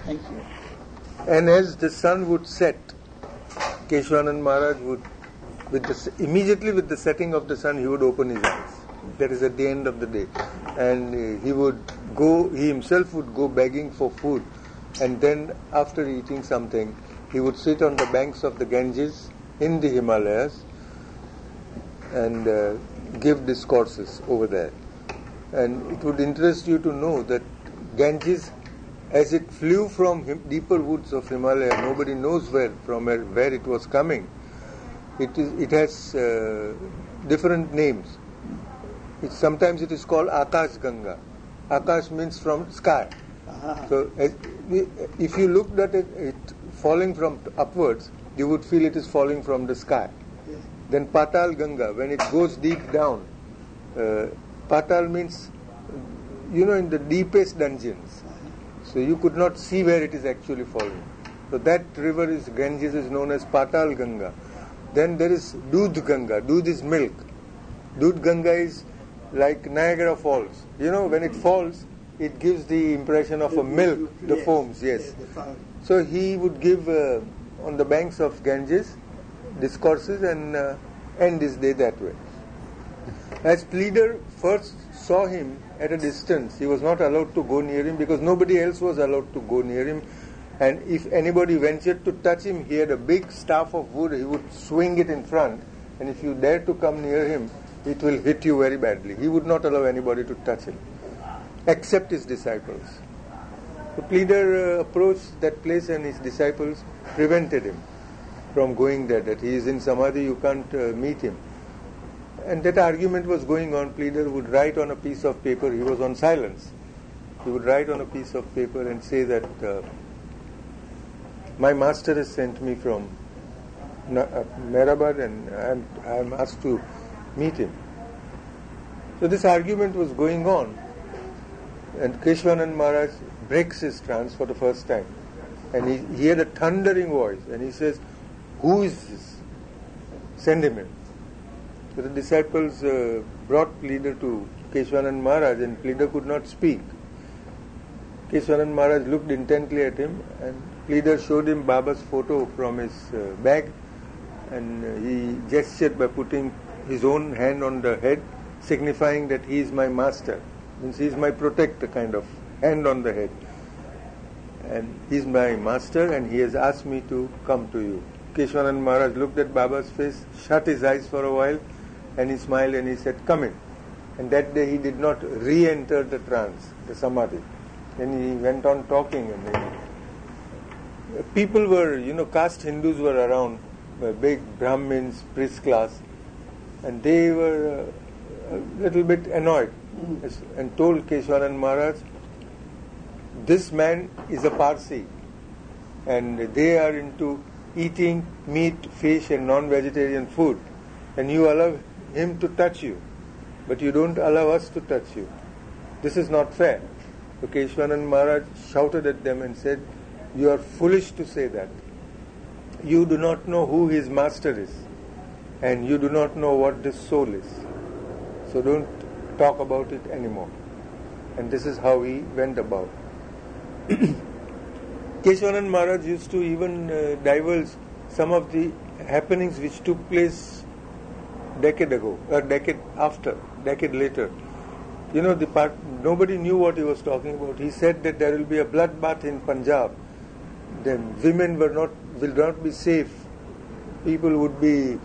Thank you. And as the sun would set, Keshwanand Maharaj would, immediately with the setting of the sun, he would open his eyes. That is at the end of the day. And he himself would go begging for food. And then after eating something, he would sit on the banks of the Ganges in the Himalayas and give discourses over there. And it would interest you to know that Ganges, as it flew from deeper woods of Himalaya, nobody knows where it was coming. It has different names. Sometimes it is called Akash Ganga. Akash means from sky. So if you looked at it falling from upwards, you would feel it is falling from the sky. Then Patal Ganga, when it goes deep down, Patal means, in the deepest dungeons. So you could not see where it is actually falling. So that river Ganges is known as Patal Ganga. Then there is Dudh Ganga. Dudh is milk. Dudh Ganga is like Niagara Falls. When it falls, it gives the impression of a milk, the foams, yes. So he would give on the banks of Ganges discourses and end his day that way. As Pleader first saw him at a distance, he was not allowed to go near him because nobody else was allowed to go near him. And if anybody ventured to touch him, he had a big staff of wood, he would swing it in front, and if you dare to come near him, it will hit you very badly. He would not allow anybody to touch him, except his disciples. The Pleader approached that place and his disciples prevented him from going there, that he is in Samadhi, you can't meet him. And that argument was going on. Pleader would write on a piece of paper, he was on silence. He would write on a piece of paper and say that my master has sent me from Mehrabad and I am asked to meet him. So this argument was going on, and Keshwanand Maharaj breaks his trance for the first time. And he had a thundering voice and he says, "Who is this? Send him in." So the disciples brought Pleader to Keshwanand Maharaj and Pleader could not speak. Keshwanand Maharaj looked intently at him and Pleader showed him Baba's photo from his bag, and he gestured by putting his own hand on the head, signifying that he is my master. Means he is my protector, kind of hand on the head. And he is my master and he has asked me to come to you. Keshwanand Maharaj looked at Baba's face, shut his eyes for a while, and he smiled and he said, "Come in." And that day he did not re-enter the trance, the samadhi. Then he went on talking, and people were, caste Hindus were around, big Brahmins, priest class, and they were a little bit annoyed and told Keshwanand Maharaj, "This man is a Parsi and they are into eating meat, fish and non-vegetarian food, and you allow him to touch you, but you don't allow us to touch you. This is not fair." So Keshwanand Maharaj shouted at them and said, "You are foolish to say that. You do not know who his master is, and you do not know what this soul is. So don't talk about it anymore." And this is how he went about. Keshwanand Maharaj used to even divulge some of the happenings which took place decade later. Nobody knew what he was talking about. He said that there will be a bloodbath in Punjab. Then women will not be safe. People would be,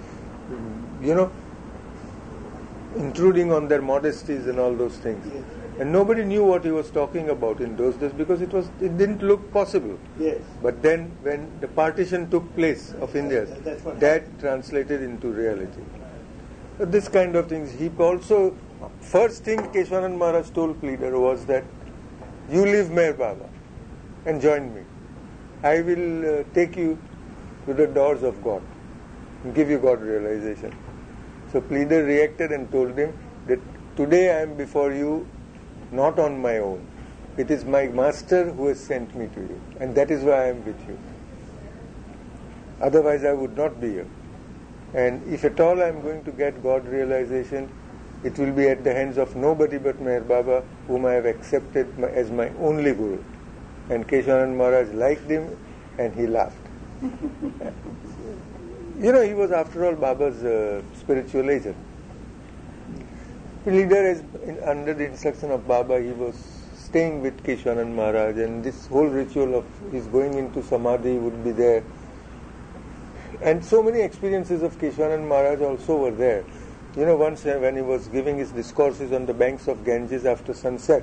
intruding on their modesties and all those things. Yes. And nobody knew what he was talking about in those days because it didn't look possible. Yes. But then when the partition took place of India, that translated into reality. So this kind of things. He also, first thing Keshwanand Maharaj told Pleader was that, "You leave Meher Baba and join me. I will take you to the doors of God and give you God realization." So Pleader reacted and told him that, "Today I am before you not on my own. It is my master who has sent me to you, and that is why I am with you. Otherwise I would not be here. And if at all I am going to get God realization, it will be at the hands of nobody but Meher Baba, whom I have accepted as my only Guru." And Keshwanand Maharaj liked him and he laughed. He was after all Baba's spiritual agent. The leader is under the instruction of Baba, he was staying with Keshwanand Maharaj, and this whole ritual of his going into Samadhi would be there. And so many experiences of Keshwanand Maharaj also were there. Once when he was giving his discourses on the banks of Ganges after sunset,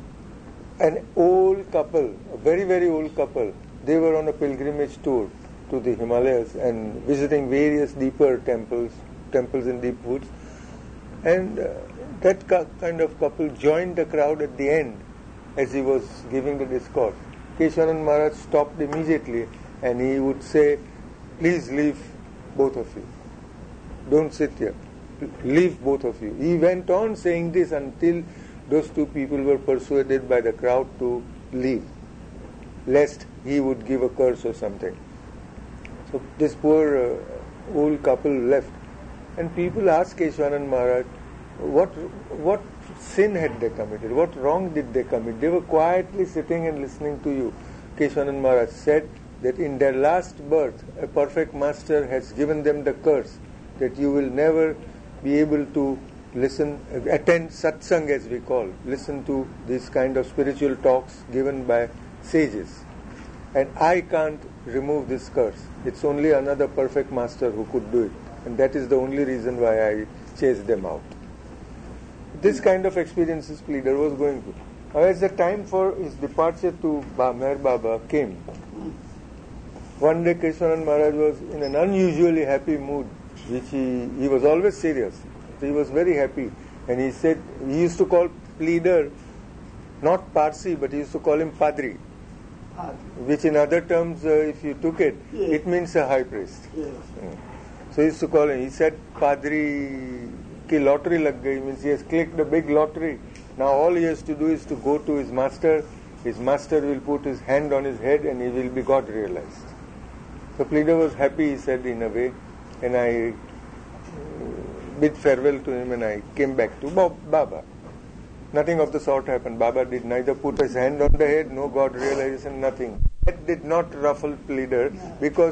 an old couple, a very, very old couple, they were on a pilgrimage tour to the Himalayas and visiting various deeper temples in deep woods. And that kind of couple joined the crowd at the end as he was giving the discourse. Keshwanand Maharaj stopped immediately and he would say, "Please leave, both of you. Don't sit here. Leave, both of you." He went on saying this until those two people were persuaded by the crowd to leave, lest he would give a curse or something. So this poor old couple left. And people asked Keshwanand Maharaj, what sin had they committed? What wrong did they commit? They were quietly sitting and listening to you. Keshwanand Maharaj said that in their last birth, a perfect master has given them the curse that you will never be able to attend satsang as we call, listen to these kind of spiritual talks given by sages. And I can't remove this curse. It's only another perfect master who could do it. And that is the only reason why I chased them out. This kind of experiences leader was going through. As the time for his departure to Meher Baba came, one day Keshwanand Maharaj was in an unusually happy mood, which he was always serious. He was very happy. And he said, he used to call pleader not Parsi, but he used to call him Padri, which in other terms, if you took it, it means a high priest. So he used to call him, he said, Padri ki lottery lag gayi, means he has clicked a big lottery. Now all he has to do is to go to his master will put his hand on his head and he will be God realized. So pleader was happy, he said, in a way, and I bid farewell to him and I came back to Baba. Nothing of the sort happened. Baba did neither put his hand on the head, no God realization, nothing. That did not ruffle pleader because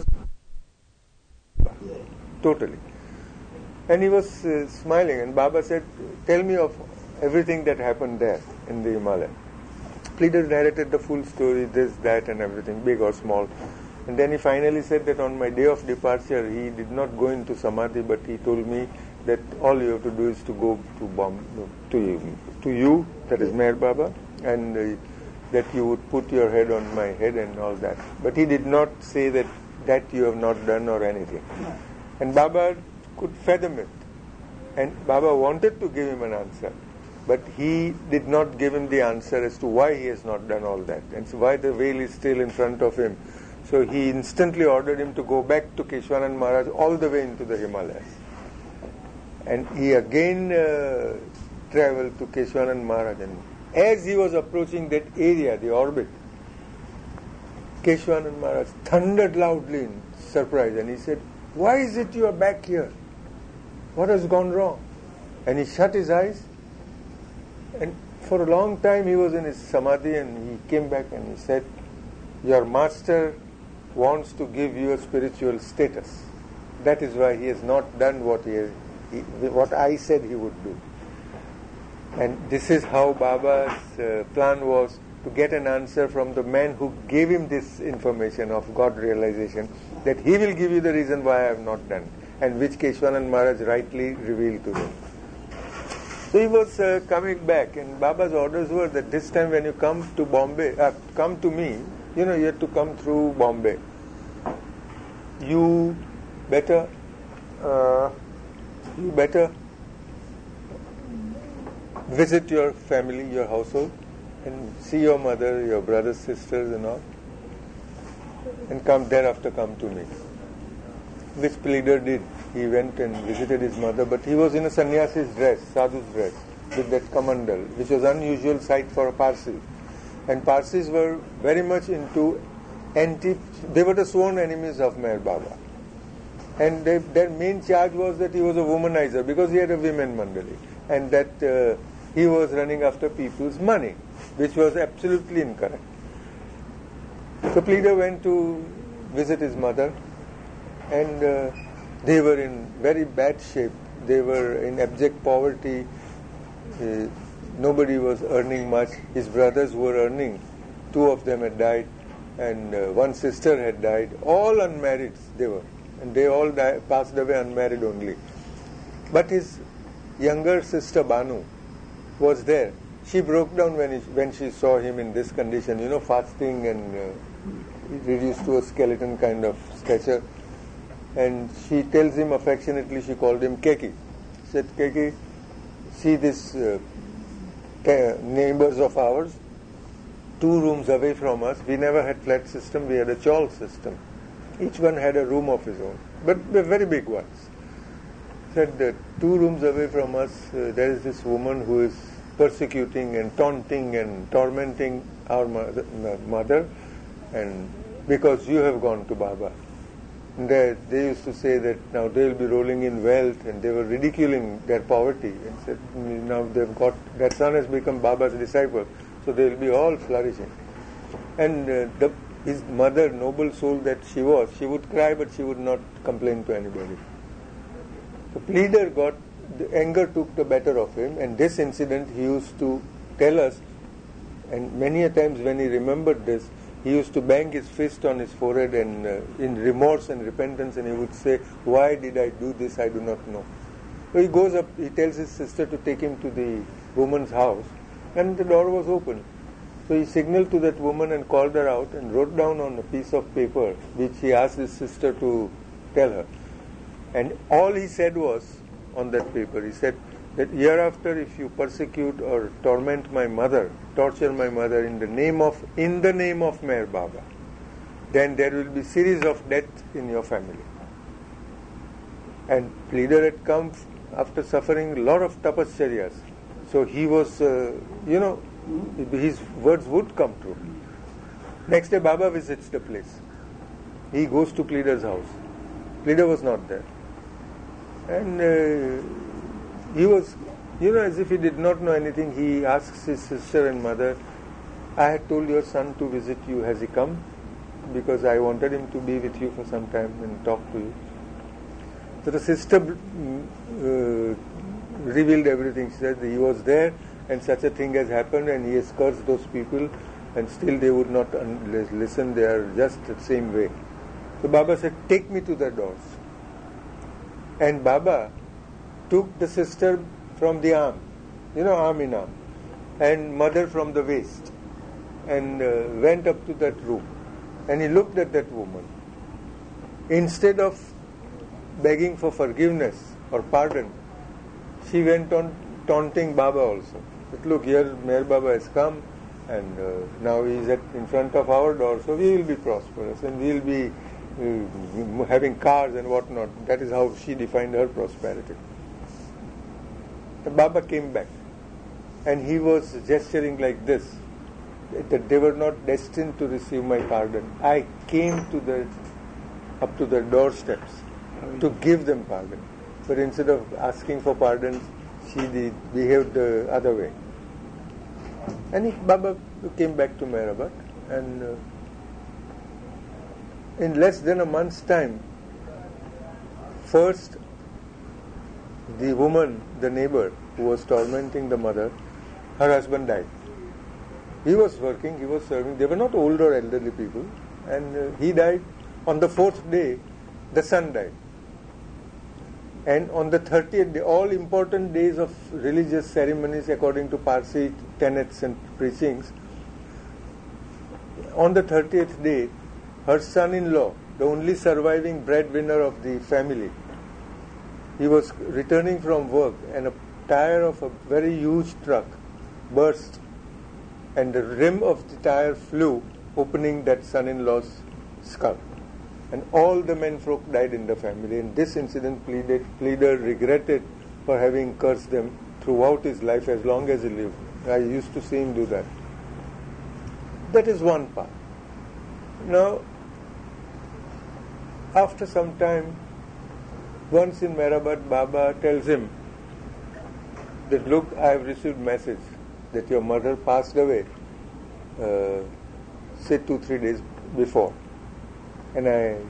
totally. And he was smiling and Baba said, "Tell me of everything that happened there in the Himalaya." Pleader narrated the full story, this, that and everything, big or small. And then he finally said that on my day of departure, he did not go into Samadhi, but he told me that all you have to do is to go to you, that is Meher Baba, and that you would put your head on my head and all that. But he did not say that you have not done or anything. And Baba could fathom it. And Baba wanted to give him an answer, but he did not give him the answer as to why he has not done all that, and so why the veil is still in front of him. So he instantly ordered him to go back to Keshwanand Maharaj all the way into the Himalayas. And he again traveled to Keshwanand Maharaj. And as he was approaching that area, the orbit, Keshwanand Maharaj thundered loudly in surprise and he said, "Why is it you are back here? What has gone wrong?" And he shut his eyes, and for a long time he was in his samadhi, and he came back and he said, "Your master wants to give you a spiritual status. That is why he has not done what I said he would do." And this is how Baba's plan was, to get an answer from the man who gave him this information of God realization, that he will give you the reason why I have not done, and which Keshwanand Maharaj rightly revealed to him. So he was coming back, and Baba's orders were that this time when you come to Bombay, come to me, you have to come through Bombay. You better visit your family, your household, and see your mother, your brothers, sisters and all, and come to me. Which pleader did. He went and visited his mother, but he was in a sannyasi's dress, sadhu's dress, with that kamandal, which was unusual sight for a Parsi. And Parsis were very much into they were the sworn enemies of Meher Baba. And their main charge was that he was a womanizer, because he had a women mandali, and that he was running after people's money, which was absolutely incorrect. So Pleader went to visit his mother, and they were in very bad shape. They were in abject poverty. Nobody was earning much. His brothers were earning. 2 of them had died, and one sister had died. All unmarried they were, and they all passed away unmarried only. But his younger sister Banu was there. She broke down when she saw him in this condition, fasting and reduced to a skeleton kind of stature. And she tells him affectionately, she called him Keki. She said, Keki, see this neighbors of ours, 2 rooms away from us. We never had flat system, we had a chawl system. Each one had a room of his own, but they're very big ones. Said that 2 rooms away from us, there is this woman who is persecuting and taunting and tormenting our mother, and because you have gone to Baba. And they used to say that now they will be rolling in wealth, and they were ridiculing their poverty, and said now they've got, their son has become Baba's disciple, so they will be all flourishing. And his mother, noble soul that she was, she would cry, but she would not complain to anybody. The Pleader the anger took the better of him, and this incident he used to tell us, and many a times when he remembered this, he used to bang his fist on his forehead and in remorse and repentance, and he would say, why did I do this? I do not know. So he goes up, he tells his sister to take him to the woman's house, and the door was open. So he signaled to that woman and called her out and wrote down on a piece of paper, which he asked his sister to tell her. And all he said was, on that paper, he said that hereafter if you persecute or torment my mother, torture my mother in the name of Meher Baba, then there will be series of death in your family. And Pleader had come after suffering a lot of tapaschariyas. So he was, his words would come true. Next day Baba visits the place. He goes to Pleader's house. Pleader was not there. And he was, as if he did not know anything, he asks his sister and mother, I had told your son to visit you, has he come? Because I wanted him to be with you for some time and talk to you. So the sister revealed everything. She said he was there and such a thing has happened and he has cursed those people and still they would not listen, they are just the same way. So Baba said, take me to the doors. And Baba took the sister from the arm, arm in arm, and mother from the waist, and went up to that room. And he looked at that woman. Instead of begging for forgiveness or pardon, she went on taunting Baba also. But look, here Meher Baba has come, and now he is in front of our door, so we will be prosperous, and we will be having cars and whatnot. That is how she defined her prosperity. The Baba came back, and he was gesturing like this, that they were not destined to receive my pardon. I came up to the doorsteps to give them pardon. But instead of asking for pardon, she behaved the other way. And Baba came back to Meherabad, and in less than a month's time, first the woman, the neighbor who was tormenting the mother, her husband died. He was working, he was serving. They were not old or elderly people, and he died. On the 4th day, the son died. And on the 30th day, all important days of religious ceremonies according to Parsi tenets and preachings, on the 30th day, her son-in-law, the only surviving breadwinner of the family, he was returning from work and a tire of a very huge truck burst and the rim of the tire flew, opening that son-in-law's skull. And all the menfolk died in the family. In this incident, Pleader regretted for having cursed them throughout his life as long as he lived. I used to see him do that. That is one part. Now, after some time, once in Meherabad, Baba tells him that, look, I have received message that your mother passed away, say 2-3 days before. And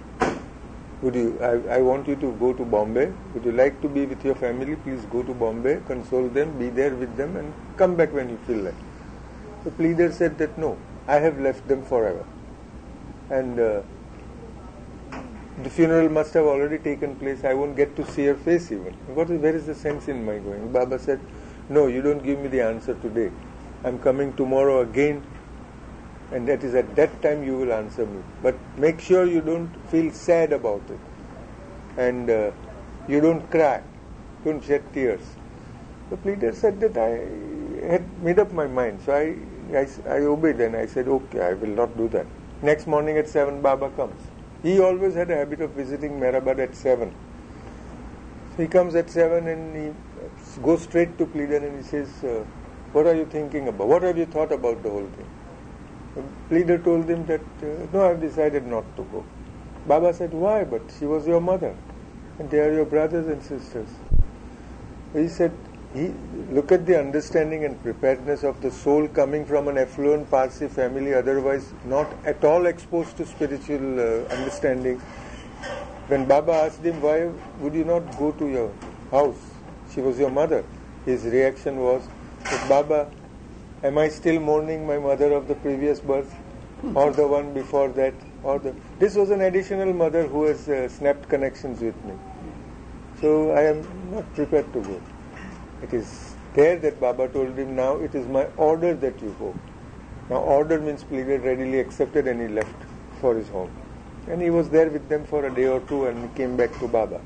I want you to go to Bombay. Would you like to be with your family? Please go to Bombay, console them, be there with them, and come back when you feel like. The pleader said that no, I have left them forever. And the funeral must have already taken place. I won't get to see her face even. Where is the sense in my going? Baba said, no, you don't give me the answer today. I'm coming tomorrow again, and that is at that time you will answer me. But make sure you don't feel sad about it. And you don't cry. Don't shed tears. The pleader said that I had made up my mind. So I obeyed and I said, okay, I will not do that. Next morning at 7, Baba comes. He always had a habit of visiting Mehrabad at 7. So he comes at 7 and he goes straight to pleader and he says, what are you thinking about? What have you thought about the whole thing? The pleader told him that, no, I've decided not to go. Baba said, why? But she was your mother and they are your brothers and sisters. He said, look at the understanding and preparedness of the soul coming from an affluent Parsi family, otherwise not at all exposed to spiritual understanding. When Baba asked him, why would you not go to your house? She was your mother. His reaction was, Baba, am I still mourning my mother of the previous birth? Or the one before that? This was an additional mother who has snapped connections with me. So I am not prepared to go. It is there that Baba told him, now it is my order that you go. Now order means pleader readily accepted and he left for his home. And he was there with them for a day or two and he came back to Baba.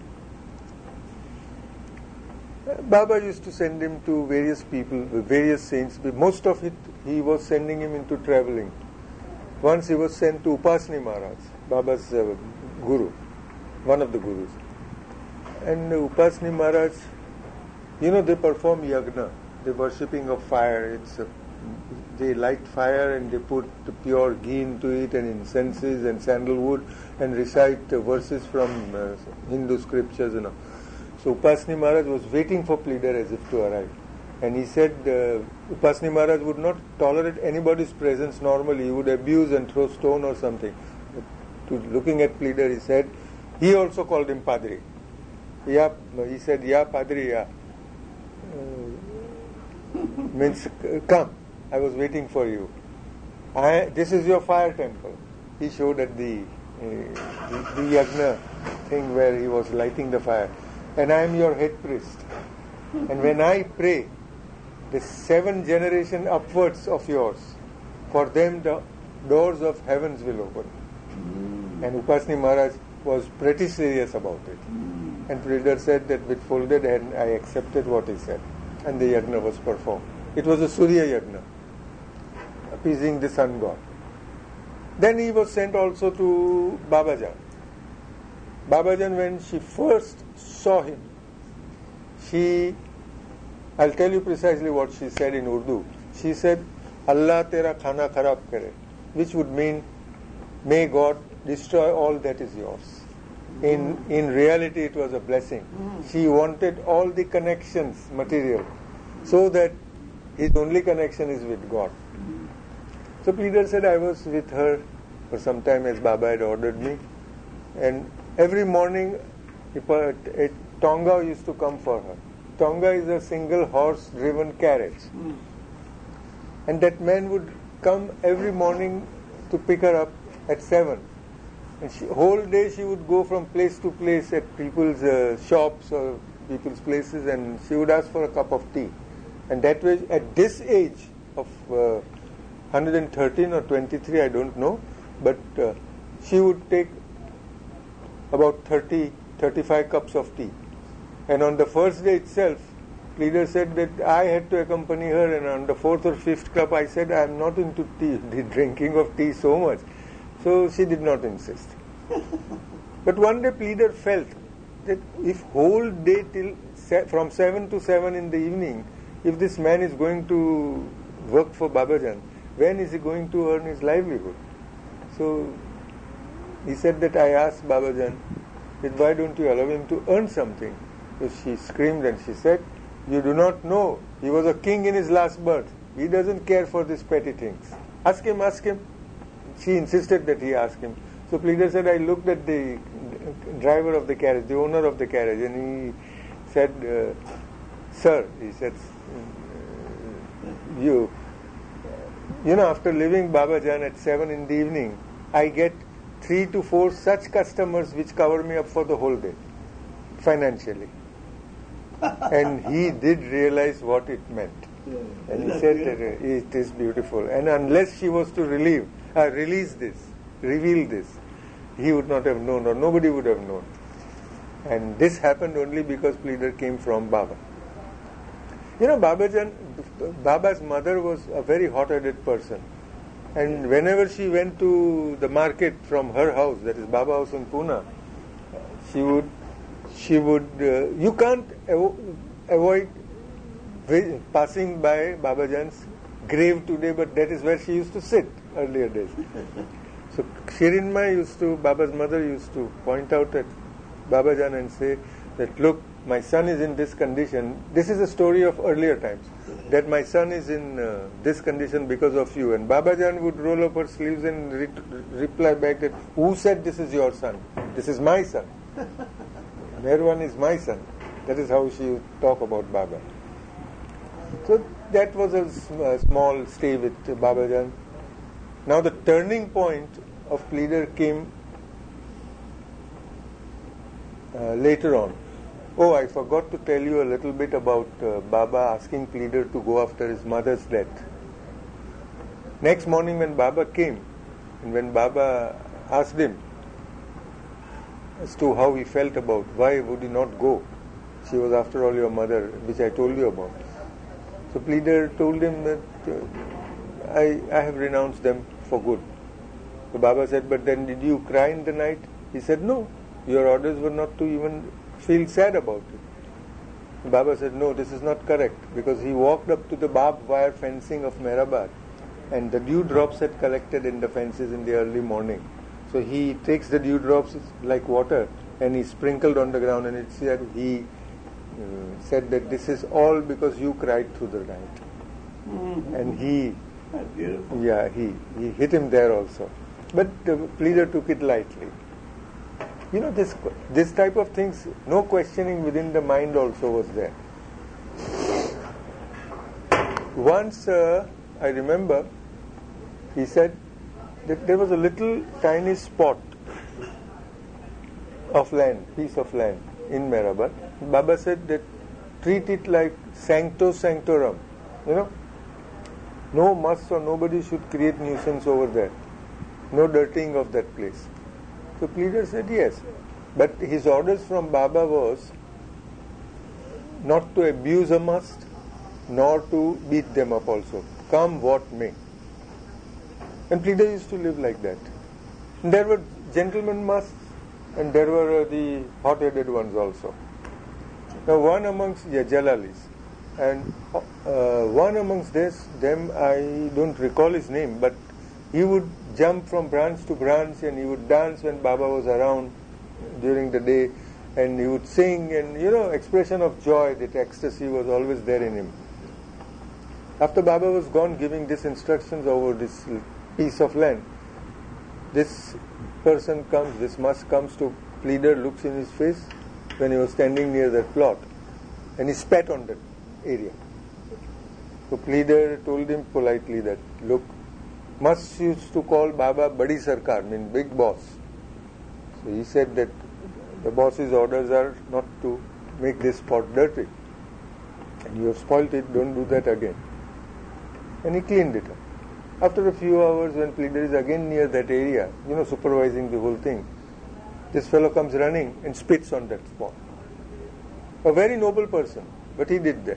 Baba used to send him to various people, various saints. Most of it he was sending him into traveling. Once he was sent to Upasni Maharaj, Baba's guru, one of the gurus. And Upasni Maharaj, they perform yagna, the worshipping of fire. They light fire and they put the pure ghee into it and incenses and sandalwood and recite verses from Hindu scriptures. So Upasni Maharaj was waiting for pleader as if to arrive. And he said Upasni Maharaj would not tolerate anybody's presence normally. He would abuse and throw stone or something. Looking at pleader, he said, he also called him Padri. He said, Ya Padri, ya. Means come, I was waiting for you. This is your fire temple. He showed at the yagna thing where he was lighting the fire. And I am your head priest. And when I pray, the 7 generation upwards of yours, for them the doors of heavens will open. And Upasni Maharaj was pretty serious about it. And pleader said that with folded hand I accepted what he said. And the yagna was performed. It was a Surya yagna, appeasing the sun god. Then he was sent also to Babajan. Babajan, when she first saw him, I'll tell you precisely what she said in Urdu. She said, Allah tera khana kharab kare, which would mean, may God destroy all that is yours. In reality, it was a blessing. She wanted all the connections, material, so that his only connection is with God. So pleader said, I was with her for some time as Baba had ordered me. And every morning, a Tonga used to come for her. Tonga is a single horse-driven carriage. And that man would come every morning to pick her up at 7. And whole day she would go from place to place at people's shops or people's places, and she would ask for a cup of tea. And that way, at this age of 113 or 23, I don't know, but she would take about 35 cups of tea. And on the first day itself, pleader said that I had to accompany her, and on the 4th or 5th cup I said, I am not into tea, the drinking of tea so much. So she did not insist. But one day pleader felt that if whole day from 7 to 7 in the evening, if this man is going to work for Babajan, when is he going to earn his livelihood? So he said that I asked Babajan, that why don't you allow him to earn something? So she screamed and she said, you do not know, he was a king in his last birth. He doesn't care for these petty things. Ask him. she insisted that he ask him. So pleader said, I looked at the driver of the carriage, the owner of the carriage, and he said, sir, he said, you know, after leaving Babajan at 7 in the evening, I get 3 to 4 such customers which cover me up for the whole day, financially. And he did realize what it meant. And he said that it is beautiful. And unless she was to release this, reveal this, he would not have known, or nobody would have known. And this happened only because pleader came from Baba. You know, Baba's mother was a very hot-headed person. And whenever she went to the market from her house, that is Baba House in Pune, she would you can't avoid passing by Babajan's grave today, but that is where she used to sit earlier days. So Shirinma Baba's mother used to point out at Babajan and say that, look, my son is in this condition. This is a story of earlier times, that my son is in this condition because of you. And Babajan would roll up her sleeves and reply back that, who said this is your son? This is my son. Nirvan is my son. That is how she would talk about Baba. So that was a small stay with Babajan. Now the turning point of pleader came later on. Oh, I forgot to tell you a little bit about Baba asking pleader to go after his mother's death. Next morning when Baba came, and when Baba asked him as to how he felt about why would he not go, she was after all your mother, which I told you about. So pleader told him that I have renounced them for good. So Baba said, but then did you cry in the night? He said, no, your orders were not to even feel sad about it. Baba said, no, this is not correct, because he walked up to the barbed wire fencing of Mehrabad, and the dewdrops had collected in the fences in the early morning. So he takes the dewdrops like water and he sprinkled on the ground, and it said he said that this is all because you cried through the night. Mm-hmm. And he hit him there also. But the pleader took it lightly. You know, this type of things, no questioning within the mind also was there. Once, I remember, he said that there was a little tiny spot of land, piece of land in Mehrabad. Baba said that treat it like sancto sanctorum. You know, no muss or nobody should create nuisance over there. No dirtying of that place. So pleader said yes. But his orders from Baba was not to abuse a must, nor to beat them up also. Come what may. And pleader used to live like that. And there were gentlemen musts, and there were the hot-headed ones also. Now one amongst Jalalis, and one amongst them, I don't recall his name, but he would jump from branch to branch, and he would dance when Baba was around during the day, and he would sing, and expression of joy, that ecstasy was always there in him. After Baba was gone, giving these instructions over this piece of land, this person comes, this must comes to pleader, looks in his face when he was standing near that plot, and he spat on that area. So pleader told him politely that, look, Must used to call Baba Badi Sarkar, mean big boss. So he said that the boss's orders are not to make this spot dirty. And you have spoilt it, don't do that again. And he cleaned it up. After a few hours, when pleader is again near that area, supervising the whole thing, this fellow comes running and spits on that spot. A very noble person, but he did that.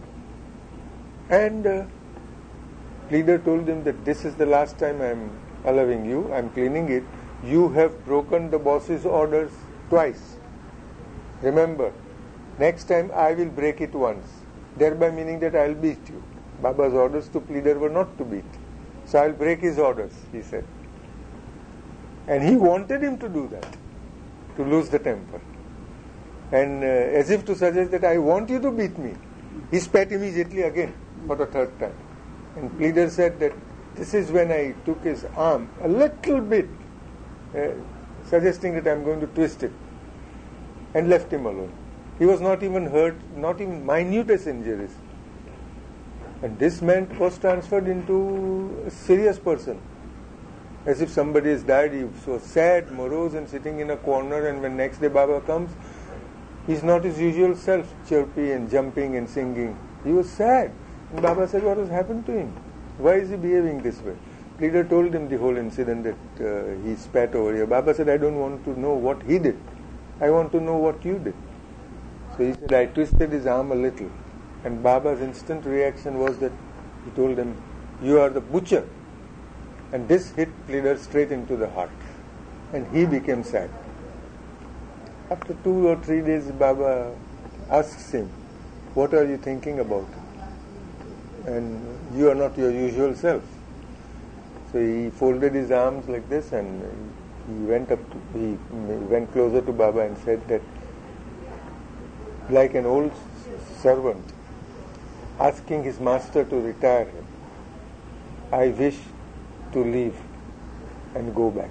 And pleader told him that this is the last time I am allowing you, I am cleaning it. You have broken the boss's orders twice. Remember, next time I will break it once, thereby meaning that I will beat you. Baba's orders to pleader were not to beat. So I will break his orders, he said. And he wanted him to do that, to lose the temper. And as if to suggest that I want you to beat me, he spat immediately again for the third time. And pleader said that this is when I took his arm a little bit, suggesting that I'm going to twist it, and left him alone. He was not even hurt, not even minutest injuries. And this man was transferred into a serious person, as if somebody has died. He was sad, morose, and sitting in a corner, and when next day Baba comes, he's not his usual self, chirpy and jumping and singing. He was sad. And Baba said, what has happened to him? Why is he behaving this way? Leader told him the whole incident that he spat over here. Baba said, I don't want to know what he did. I want to know what you did. So he said, I twisted his arm a little. And Baba's instant reaction was that he told him, you are the butcher. And this hit Leader straight into the heart. And he became sad. After 2 or 3 days, Baba asks him, what are you thinking about? And you are not your usual self. So he folded his arms like this, and he went closer to Baba and said that, like an old servant asking his master to retire him, I wish to leave and go back.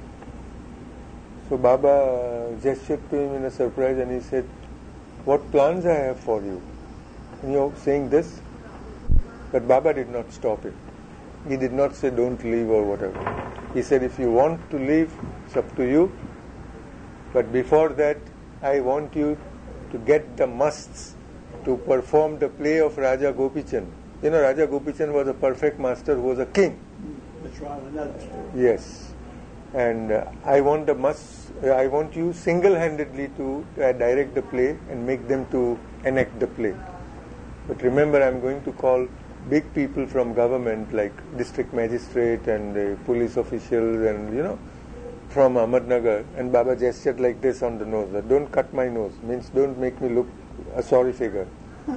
So Baba gestured to him in a surprise, and he said, what plans I have for you? And you're saying this? But Baba did not stop it. He did not say don't leave or whatever. He said, if you want to leave, it's up to you. But before that, I want you to get the musts to perform the play of Raja Gopichan. You know, Raja Gopichan was a perfect master who was a king. That's right, another story. Yes. And I want the musts. I want you single-handedly to direct the play and make them to enact the play. But remember, I'm going to call big people from government like district magistrate and police officials and, from Ahmednagar. And Baba gestured like this on the nose. Don't cut my nose. Means don't make me look a sorry figure.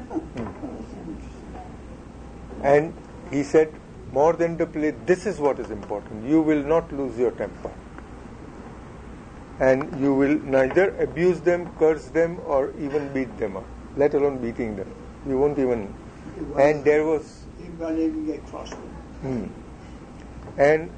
And he said, more than the play, this is what is important. You will not lose your temper. And you will neither abuse them, curse them, or even beat them up, let alone beating them. You won't even. And there was. You won't even get cross with them. And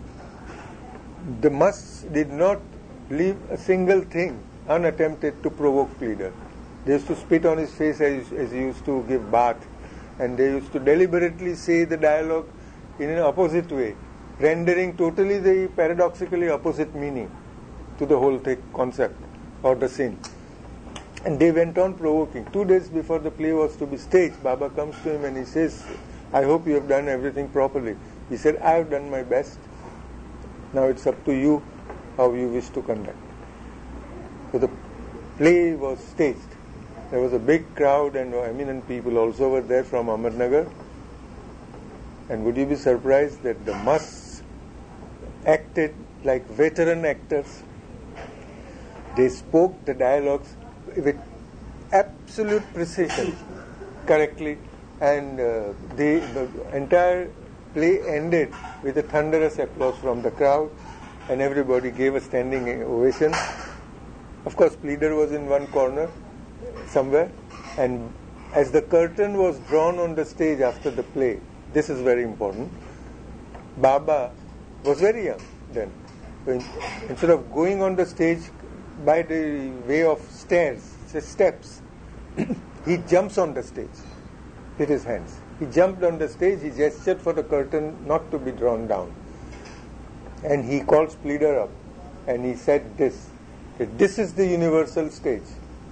the musts did not leave a single thing unattempted to provoke Leader. They used to spit on his face as he used to give bath. And they used to deliberately say the dialogue in an opposite way, rendering totally the paradoxically opposite meaning to the whole concept or the scene. And they went on provoking. 2 days before the play was to be staged, Baba comes to him and he says, I hope you have done everything properly. He said, I have done my best. Now it's up to you how you wish to conduct. So the play was staged. There was a big crowd and eminent people also were there from Ahmednagar. And would you be surprised that the musts acted like veteran actors? They spoke the dialogues with absolute precision, correctly, and the entire play ended with a thunderous applause from the crowd, and everybody gave a standing ovation. Of course, Leader was in one corner somewhere, and as the curtain was drawn on the stage after the play, this is very important, Baba was very young then. So instead of going on the stage by the way of steps, he jumps on the stage with his hands. He jumped on the stage, he gestured for the curtain not to be drawn down. And he calls Leader up and he said this, that this is the universal stage.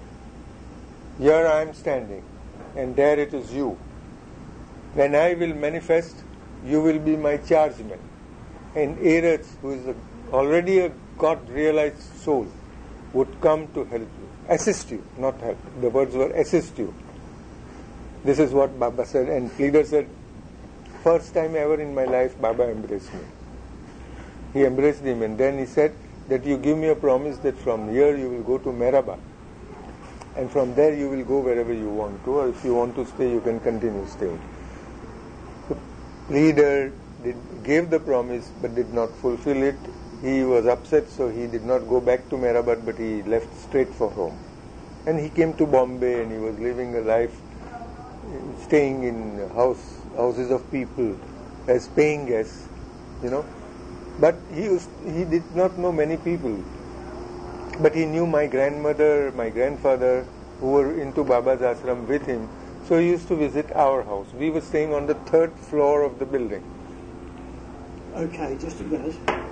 Here I am standing and there it is you. When I will manifest, you will be my chargeman. And Erech, who is already a God-realized soul, would come to help you. Assist you, not help. The words were assist you. This is what Baba said. And Leader said, first time ever in my life, Baba embraced me. He embraced him and then he said that you give me a promise that from here you will go to Mehrabad. And from there you will go wherever you want to, or if you want to stay, you can continue staying. So Leader gave the promise but did not fulfill it. He was upset, so he did not go back to Mehrabad, but he left straight for home. And he came to Bombay and he was living a life, staying in houses of people, as paying guests, But he did not know many people. But he knew my grandmother, my grandfather, who were into Baba's ashram with him. So he used to visit our house. We were staying on the 3rd floor of the building. Okay, just a minute.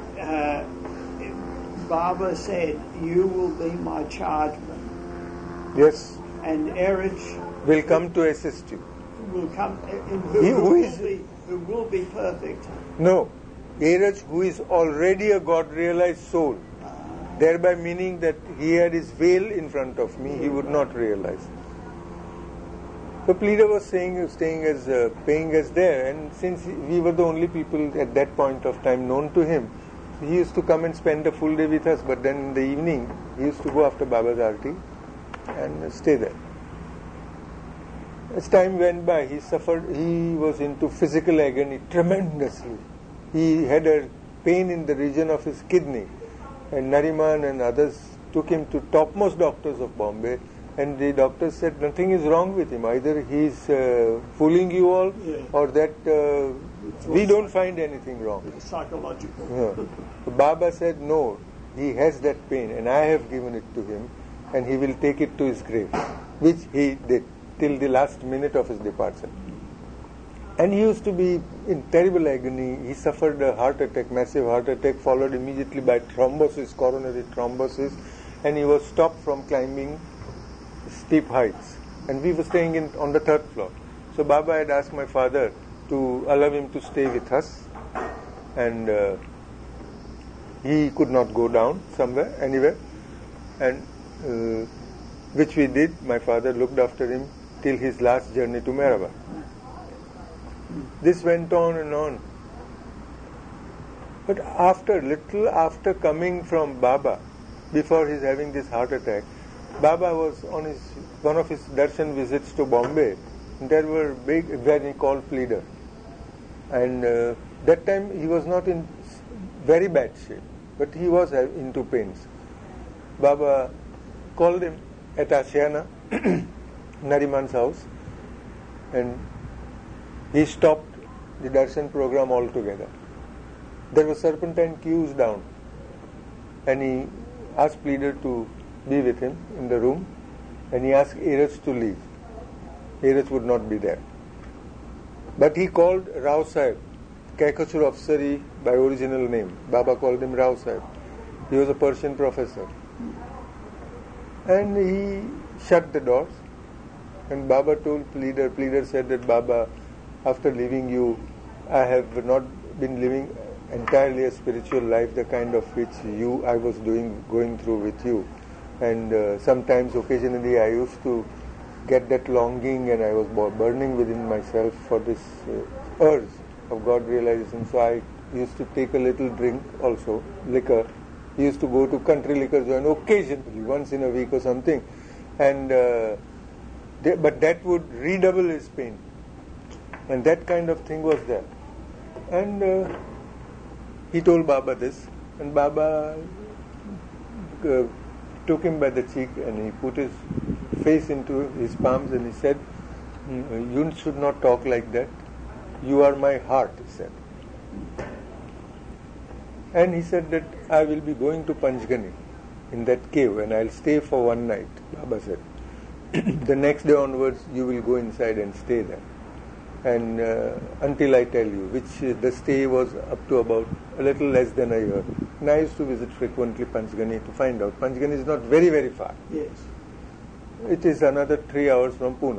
Baba said, "You will be my chargeman." Yes. And Erich will come to assist you. Will come, who will be perfect. No. Erich, who is already a God-realized soul, thereby meaning that he had his veil in front of me, he would not realize. So Pleader was staying as paying us there, and since we were the only people at that point of time known to him, he used to come and spend a full day with us, but then in the evening he used to go after Baba's Aarti and stay there. As time went by, he was into physical agony tremendously. He had a pain in the region of his kidney, and Nariman and others took him to topmost doctors of Bombay, and the doctors said nothing is wrong with him. Either he is fooling you all, or that we don't find anything wrong. It's psychological. So Baba said, no, he has that pain, and I have given it to him, and he will take it to his grave, which he did till the last minute of his departure. And he used to be in terrible agony. He suffered a heart attack, massive heart attack, followed immediately by thrombosis, coronary thrombosis, and he was stopped from climbing steep heights. And we were staying on the 3rd floor. So Baba had asked my father to allow him to stay with us, and he could not go down anywhere, and which we did. My father looked after him till his last journey to Mehrabad. This went on and on. But after coming from Baba, before his having this heart attack, Baba was on one of his darshan visits to Bombay. There were where he called Pleader. And that time he was not in very bad shape, but he was into pains. Baba called him at Ashiana, Nariman's house, and he stopped the darshan program altogether. There were serpentine queues down, and he asked Pleader to be with him in the room, and he asked Erich to leave. Erich would not be there. But he called Rao Sahib, Kaikachur Afsari by original name. Baba called him Rao Sahib. He was a Persian professor. And he shut the doors, and Baba told Pleader. Pleader said that, Baba, after leaving you, I have not been living entirely a spiritual life, the kind of which I was going through with you. And sometimes, occasionally, I used to get that longing, and I was burning within myself for this urge of God realization. So I used to take a little drink also, liquor. He used to go to country liquor joint occasionally, once in a week or something. And but that would redouble his pain. And that kind of thing was there. And he told Baba this, and Baba took him by the cheek, and he put his face into his palms, and he said, you should not talk like that. You are my heart, he said. And he said that I will be going to Panchgani in that cave, and I'll stay for one night, Baba said. The next day onwards, you will go inside and stay there. And until I tell you, which the stay was up to about a little less than a year. And I used to visit frequently Panchgani to find out. Panchgani is not very, very far. Yes. It is another 3 hours from Pune.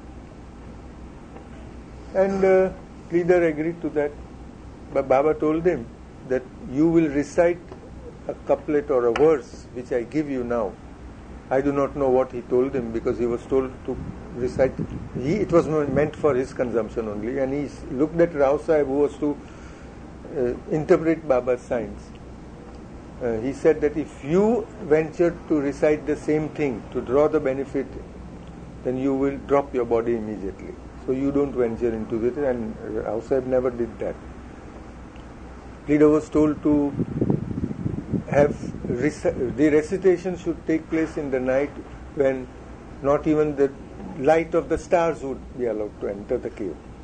And Pleader agreed to that. But Baba told him that you will recite a couplet or a verse which I give you now. I do not know what he told him, because he was told to recite. It was meant for his consumption only. And he looked at Rao Sahib, who was to interpret Baba's signs. He said that if you ventured to recite the same thing to draw the benefit, then you will drop your body immediately. So you don't venture into it, and Rao Sahib never did that. Pleader was told to have the recitation should take place in the night when not even the light of the stars would be allowed to enter the cave.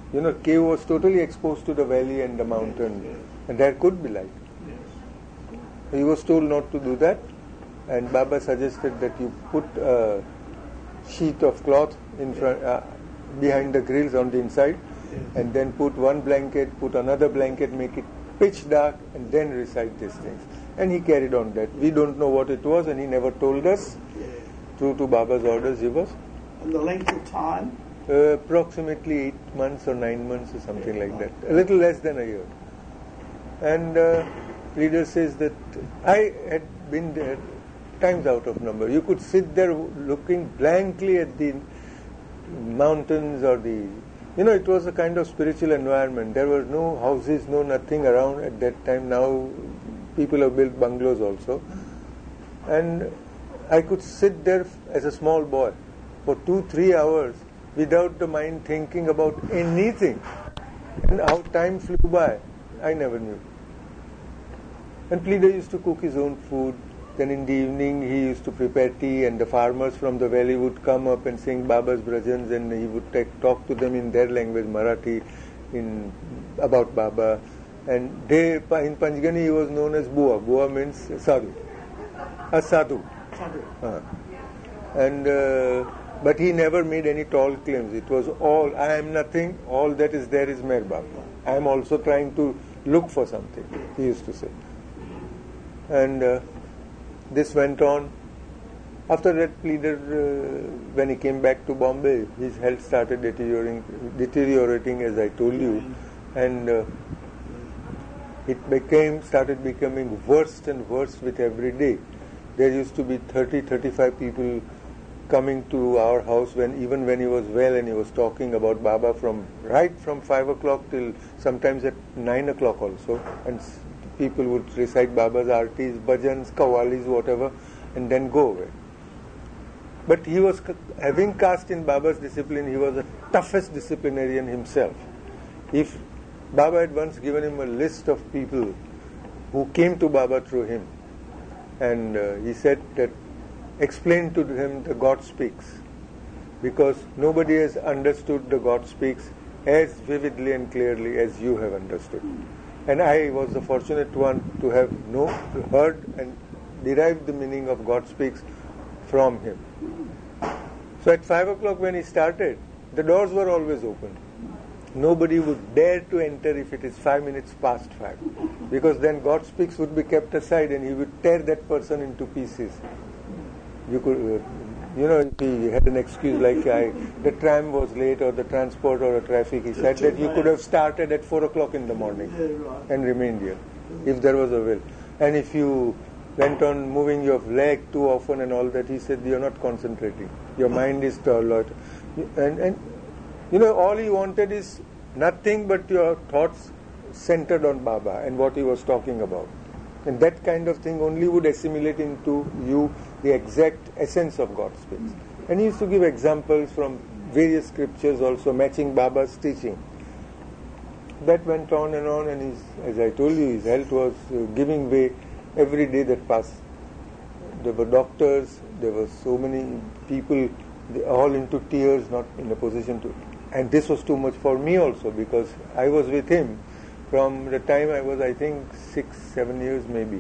Cave was totally exposed to the valley and the mountain, and there could be light. He was told not to do that, and Baba suggested that you put a sheet of cloth in front, behind the grills on the inside, and then put one blanket, put another blanket, make it pitch dark, and then recite these things. And he carried on that. We don't know what it was, and he never told us. True to Baba's orders, he was. And the length of time? Approximately 8 months or 9 months or something like that. A little less than a year. And leader says that I had been there times out of number. You could sit there looking blankly at the mountains or the... it was a kind of spiritual environment. There were no houses, no nothing around at that time. Now people have built bungalows also. And I could sit there as a small boy for 2-3 hours without the mind thinking about anything. And how time flew by, I never knew. And Pleader used to cook his own food. Then in the evening he used to prepare tea, and the farmers from the valley would come up and sing Baba's bhajans, and he would talk to them in their language, Marathi, about Baba. And in Panchgani he was known as Bua. Bua means sadhu. A sadhu. But he never made any tall claims. It was all, I am nothing, all that is there is Meher Baba. I am also trying to look for something, he used to say. And this went on. After that, Pleader, when he came back to Bombay, his health started deteriorating, as I told you, and it started becoming worse and worse with every day. There used to be 30-35 people coming to our house even when he was well, and he was talking about Baba right from 5 o'clock till sometimes at 9 o'clock also. And people would recite Baba's artis, bhajans, qawwalis, whatever, and then go away. But he was, having cast in Baba's discipline, he was the toughest disciplinarian himself. If Baba had once given him a list of people who came to Baba through him, and he said that explain to him the God speaks, because nobody has understood the God speaks as vividly and clearly as you have understood. And I was the fortunate one to have heard and derived the meaning of God speaks from him. So at 5 o'clock when he started, the doors were always open. Nobody would dare to enter if it is 5 minutes past 5, because then God speaks would be kept aside and he would tear that person into pieces. You could, if he had an excuse like the tram was late or the transport or the traffic, he said that you could have started at 4 o'clock in the morning and remained here, if there was a will. And if you went on moving your leg too often and all that, he said you're not concentrating. Your mind is to a lot. And all he wanted is nothing but your thoughts centered on Baba and what he was talking about. And that kind of thing only would assimilate into you the exact essence of God speaks. And he used to give examples from various scriptures also matching Baba's teaching. That went on, and as I told you, his health was giving way every day that passed. There were doctors, there were so many people, all into tears, not in a position to... And this was too much for me also, because I was with him from the time I was, I think, 6-7 years maybe.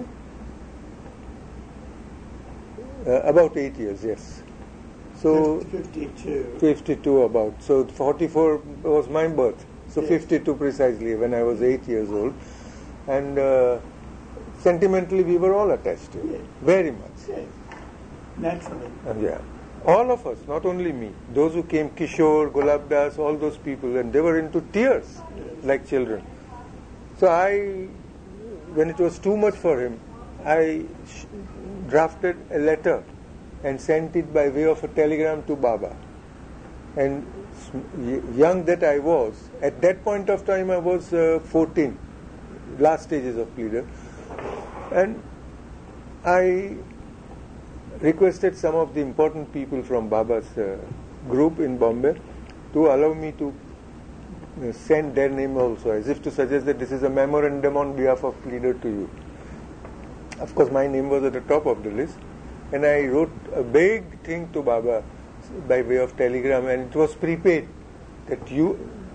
About 8 years, yes. So 52 about. So 44 was my birth. So yes. 52 precisely, when I was 8 years old. And sentimentally we were all attached to it. Yes. Very much. Yes. Naturally. Yeah. All of us, not only me. Those who came, Kishore, Gulab Das, all those people, and they were into tears like children. So when it was too much for him, I drafted a letter and sent it by way of a telegram to Baba. And young that I was, at that point of time I was 14, last stages of Pleader. And I requested some of the important people from Baba's group in Bombay to allow me to send their name also, as if to suggest that this is a memorandum on behalf of Pleader to you. Of course, my name was at the top of the list, and I wrote a big thing to Baba by way of telegram, and it was prepaid that you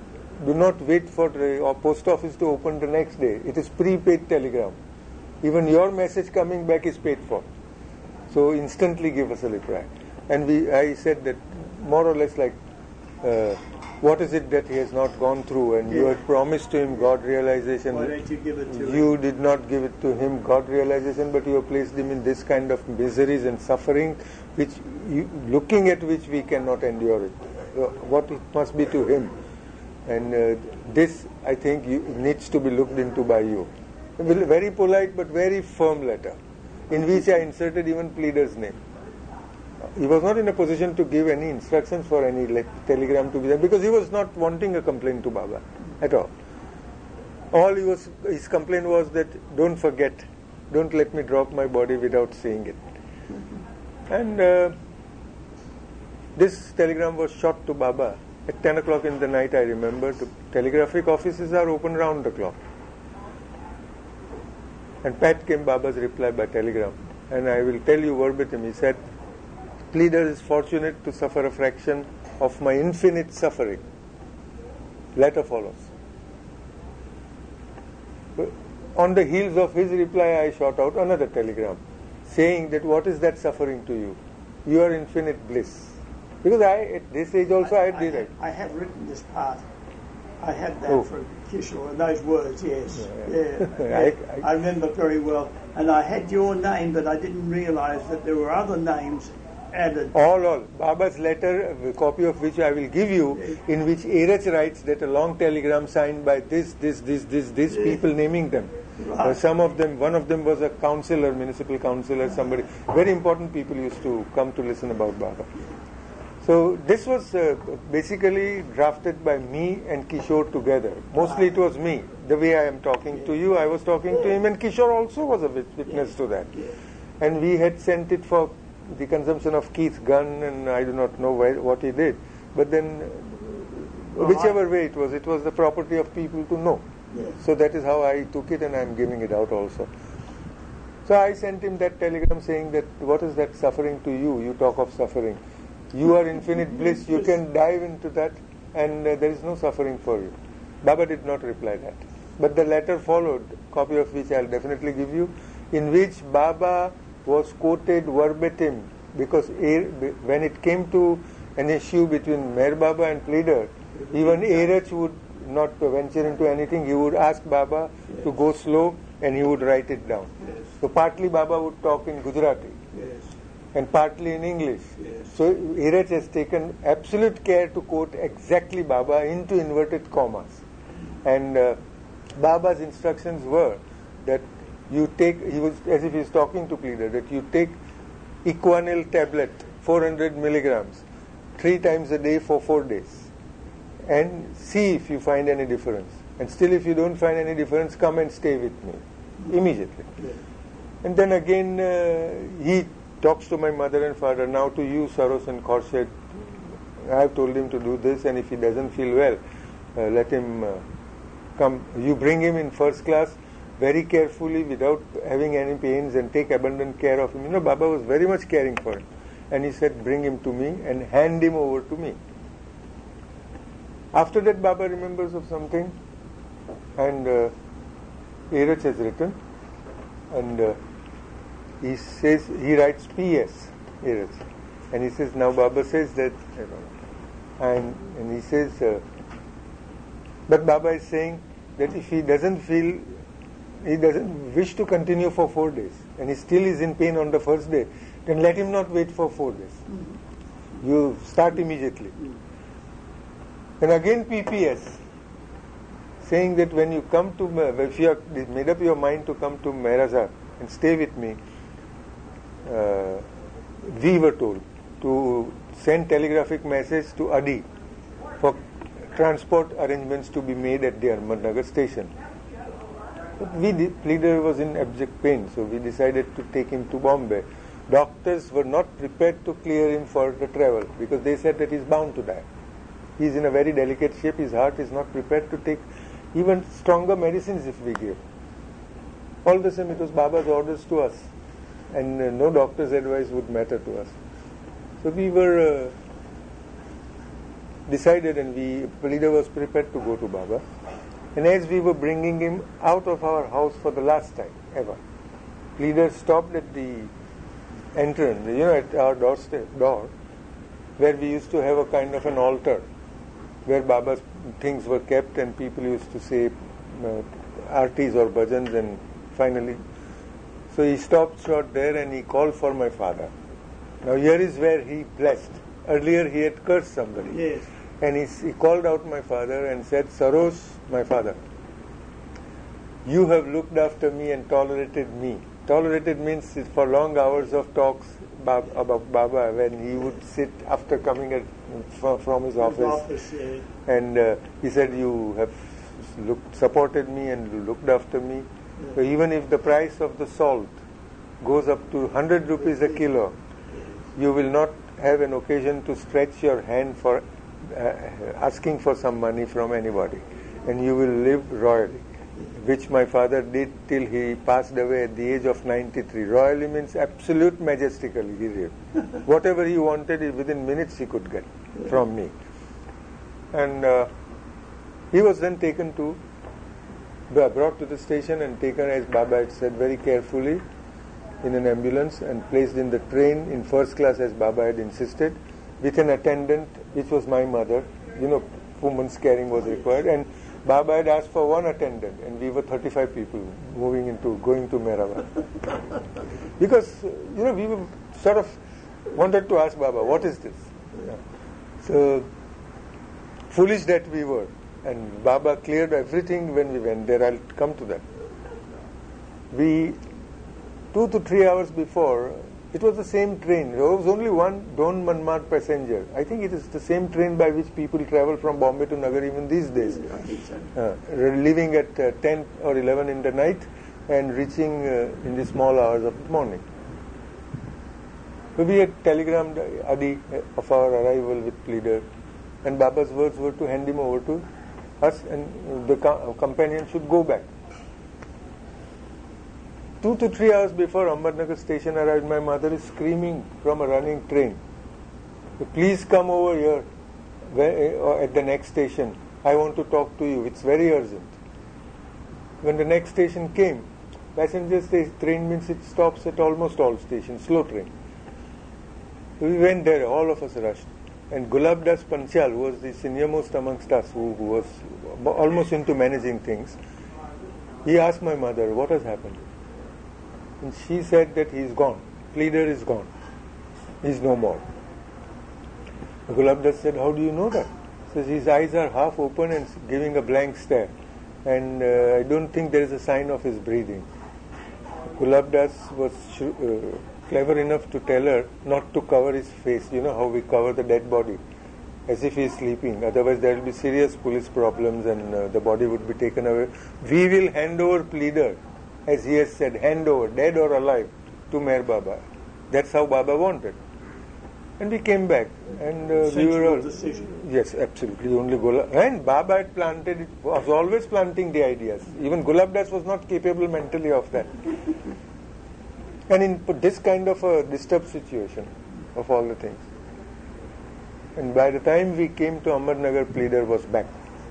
do not wait for the post office to open the next day. It is prepaid telegram. Even your message coming back is paid for. So instantly give us a reply. And I said that more or less like, what is it that he has not gone through? And you had promised to him God realization. Why don't you give it to him? You did not give it to him, God realization, but you have placed him in this kind of miseries and suffering, looking at which we cannot endure it. What it must be to him. And this, I think, needs to be looked into by you. A very polite but very firm letter, in which I inserted even pleader's name. He was not in a position to give any instructions for any telegram to be done, because he was not wanting a complaint to Baba at all. All his complaint was that, don't forget, don't let me drop my body without seeing it. And this telegram was shot to Baba at 10 o'clock in the night, I remember. The telegraphic offices are open round the clock. And Pat came Baba's reply by telegram. And I will tell you verbatim, he said, pleader is fortunate to suffer a fraction of my infinite suffering. Letter follows. On the heels of his reply, I shot out another telegram, saying that what is that suffering to you? You are infinite bliss. Because at this age also I did it. I have written this part. I had that for Kishore, and those words, yes. Yeah. I remember very well. And I had your name, but I didn't realize that there were other names added. All. Baba's letter, a copy of which I will give you, in which Erach writes that a long telegram signed by this people, naming them. Right. Some of them, one of them was a councillor, municipal councillor, somebody. Very important people used to come to listen about Baba. So this was basically drafted by me and Kishore together. Mostly it was me. The way I am talking to you, I was talking to him, and Kishore also was a witness to that. And we had sent it for the consumption of Keith Gunn, and I do not know what he did. But then, whichever way it was the property of people to know. So that is how I took it, and I am giving it out also. So I sent him that telegram saying that, what is that suffering to you? You talk of suffering. You are infinite bliss, you can dive into that, and there is no suffering for you. Baba did not reply that. But the letter followed, copy of which I will definitely give you, in which Baba was quoted verbatim, because when it came to an issue between Meher Baba and pleader, even Erach would not venture into anything. He would ask Baba to go slow, and he would write it down. So partly Baba would talk in Gujarati. And partly in English. So Erach has taken absolute care to quote exactly Baba into inverted commas. And Baba's instructions were that you take, he was as if he was talking to pleader, that you take Equanil tablet, 400 milligrams, 3 times a day for 4 days. And see if you find any difference. And still if you don't find any difference, come and stay with me immediately. And then again he talks to my mother and father, now to you, Saros and Khorshid, I have told him to do this, and if he doesn't feel well, let him come. You bring him in first class very carefully without having any pains, and take abundant care of him. You know, Baba was very much caring for him. And he said, bring him to me and hand him over to me. After that, Baba remembers of something, and Erach has written, and he says, he writes P.S. Erach, and he says, now Baba says that, and he says, but Baba is saying that if he doesn't feel, he doesn't wish to continue for 4 days, and he still is in pain on the first day, then let him not wait for 4 days. You start immediately. And again PPS, saying that when you come to, if you have made up your mind to come to Mehrazad and stay with me, we were told to send telegraphic message to Adi for transport arrangements to be made at the Ahmednagar station. But pleader was in abject pain, so we decided to take him to Bombay. Doctors were not prepared to clear him for the travel, because they said that he is bound to die. He is in a very delicate shape, his heart is not prepared to take even stronger medicines if we give. All the same, it was Baba's orders to us, and no doctor's advice would matter to us. So we were decided, and Leader was prepared to go to Baba. And as we were bringing him out of our house for the last time ever, Leader stopped at the entrance, at our door, where we used to have a kind of an altar, where Baba's things were kept, and people used to say artis or bhajans, and finally, so he stopped short there and he called for my father. Now here is where he blessed. Earlier he had cursed somebody. Yes. And he called out my father and said, Sarosh, my father, you have looked after me and tolerated me. Tolerated means for long hours of talks about Baba, when he would sit after coming from his office. Yeah. And he said, you have supported me and looked after me. Yeah. So even if the price of the salt goes up to 100 rupees a kilo, you will not have an occasion to stretch your hand for asking for some money from anybody, and you will live royally, which my father did till he passed away at the age of 93. Royally means absolute majestically he lived. Whatever he wanted, within minutes he could get from me. And he was then brought to the station and taken, as Baba had said, very carefully in an ambulance and placed in the train in first class, as Baba had insisted, with an attendant, which was my mother. Woman's caring was required, and Baba had asked for one attendant, and we were 35 people going to Mehrabad. Because, we were sort of wanted to ask Baba, what is this? Yeah. So, foolish that we were. And Baba cleared everything when we went there. I'll come to that. 2 to 3 hours before, it was the same train. There was only one Don Manmad passenger. I think it is the same train by which people travel from Bombay to Nagar even these days. Leaving at 10 or 11 in the night and reaching in the small hours of the morning. So we had telegrammed Adi of our arrival with Leader, and Baba's words were to hand him over to us, and the companion should go back. 2 to 3 hours before Ahmednagar station arrived, my mother is screaming from a running train, please come over here at the next station. I want to talk to you. It's very urgent. When the next station came, passenger train means it stops at almost all stations, slow train. We went there, all of us rushed. And Gulab Das Panchal, who was the seniormost amongst us, who was almost into managing things, he asked my mother, what has happened? And she said that he's gone. Leader is gone. He's no more. Gulab Das said, how do you know that? He says his eyes are half open and giving a blank stare. And I don't think there is a sign of his breathing. Gulab Das was clever enough to tell her not to cover his face. You know how we cover the dead body, as if he is sleeping. Otherwise there will be serious police problems and the body would be taken away. We will hand over Leader, as he has said, hand over, dead or alive, to Meher Baba. That's how Baba wanted. And we came back, and we were all, yes, absolutely. Only Gulab, and Baba had planted it, was always planting the ideas. Even Gulab Das was not capable mentally of that. And in this kind of a disturbed situation, of all the things. And by the time we came to Ahmednagar, Leader was back.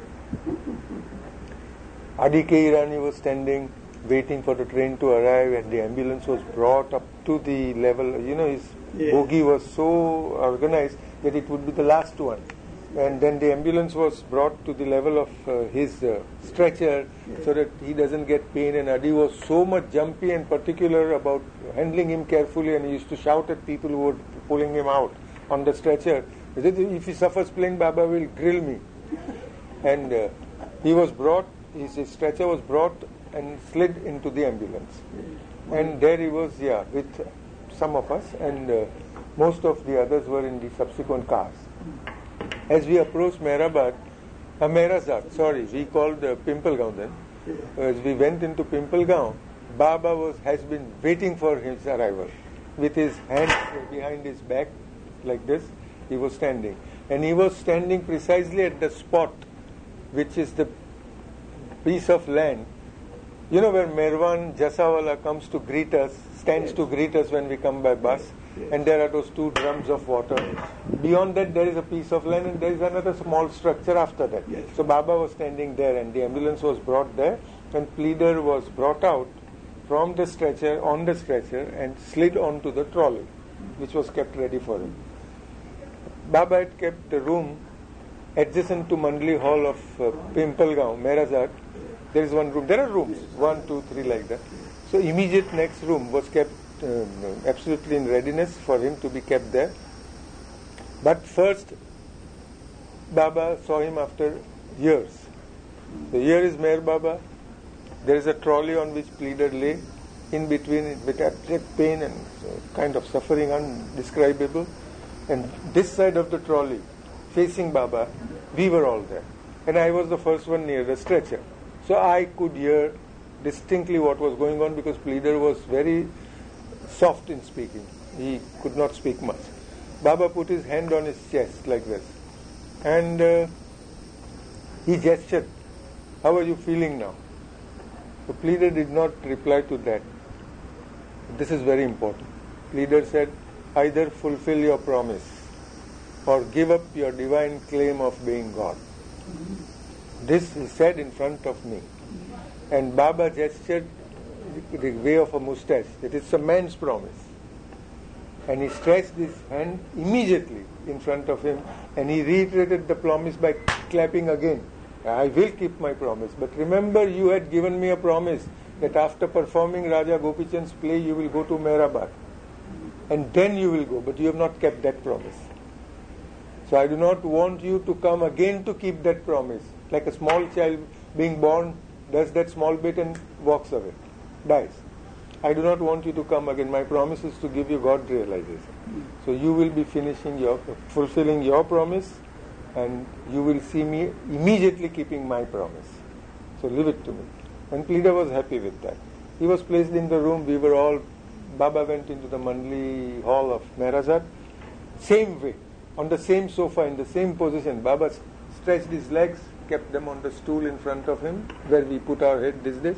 Adi K. Irani was standing, waiting for the train to arrive, and the ambulance was brought up to the level, his bogie was so organized that it would be the last one. And then the ambulance was brought to the level of his stretcher so that he doesn't get pain. And Adi was so much jumpy and particular about handling him carefully, and he used to shout at people who were pulling him out on the stretcher. If he suffers pain, Baba will grill me. And he was brought, his stretcher was brought and slid into the ambulance. And there he was, with some of us, and most of the others were in the subsequent cars. As we approached Mehrabad, we called Pimpalgaon then. As we went into Pimpalgaon, Baba has been waiting for his arrival. With his hands behind his back, like this, he was standing. And he was standing precisely at the spot, which is the piece of land, where Merwan Jasawala comes to greet us, stands to greet us when we come by bus. and there are those 2 drums of water. Beyond that, there is a piece of land, and there is another small structure after that. So Baba was standing there, and the ambulance was brought there, and pleader was brought out from the stretcher, on the stretcher, and slid onto the trolley, which was kept ready for him. Baba had kept the room adjacent to Mandli Hall of Pimpalgaon, Merazat. There is one room. There are rooms, 1, 2, 3 like that. So immediate next room was kept absolutely in readiness for him to be kept there. But first, Baba saw him after years. So here is Meher Baba. There is a trolley on which pleader lay, in between with abject pain and kind of suffering undescribable. And this side of the trolley, facing Baba, we were all there. And I was the first one near the stretcher. So I could hear distinctly what was going on, because pleader was very soft in speaking. He could not speak much. Baba put his hand on his chest like this. And he gestured, "How are you feeling now?" The pleader did not reply to that. This is very important. Pleader said, "Either fulfill your promise or give up your divine claim of being God." This he said in front of me. And Baba gestured the way of a mustache, that it's a man's promise. And he stretched his hand immediately in front of him, and he reiterated the promise by clapping again. "I will keep my promise. But remember, you had given me a promise that after performing Raja Gopichand's play, you will go to Mehrabad. And then you will go. But you have not kept that promise. So I do not want you to come again to keep that promise. Like a small child being born, does that small bit and walks away, dies. I do not want you to come again. My promise is to give you God realization. So you will be fulfilling your promise, and you will see me immediately keeping my promise. So leave it to me." And pleader was happy with that. He was placed in the room. We were all, Baba went into the Mandli Hall of Merazat. Same way, on the same sofa, in the same position. Baba stretched his legs, kept them on the stool in front of him, where we put our head this.